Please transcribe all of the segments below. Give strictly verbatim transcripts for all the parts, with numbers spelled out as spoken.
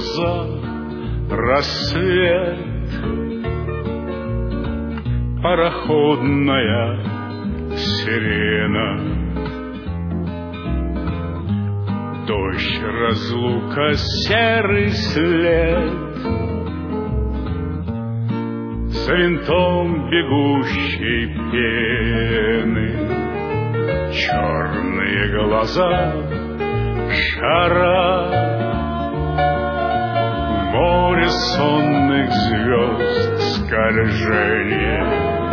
за рассвет. Пароходная сирена, дождь, разлука, серый след, за винтом бегущей пены, черные глаза шара, море сонных звезд скольжение,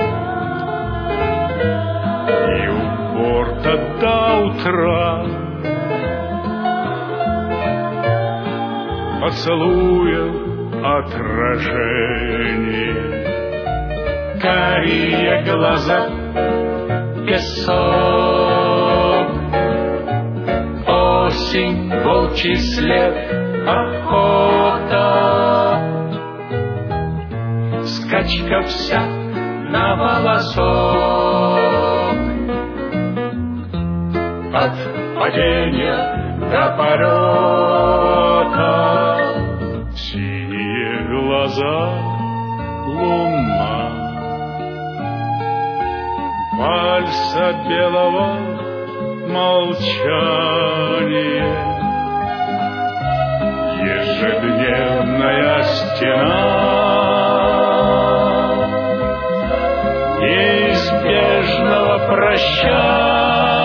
и у борта до утра поцелуя отражение. Карие глаза, песок, осень, волчий след, охота, скачка вся на волосок, от падения до полета. Синие глаза, луна, вальса белого молчания, ежедневная стена, неизбежного прощания.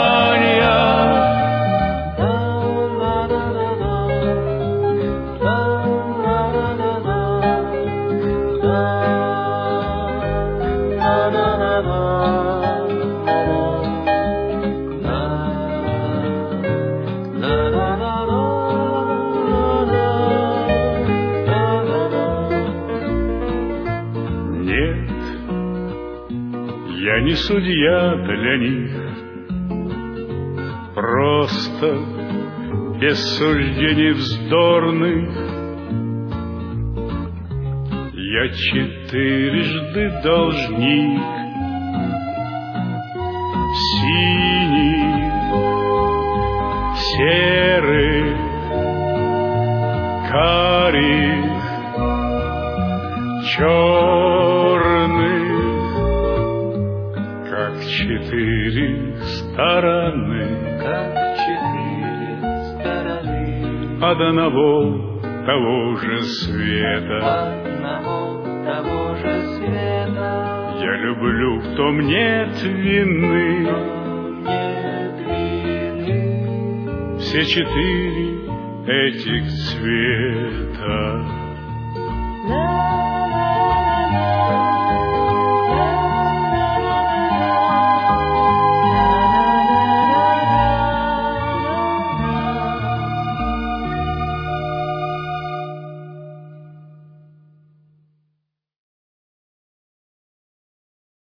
Я не судья для них, просто без суждений вздорных. Я четырежды должник синих, серых, карих, черных, как четыре стороны, как четыре стороны одного того же света. одного того же света. Я люблю, в том нет вины, Нет вины. все четыре этих цвета. La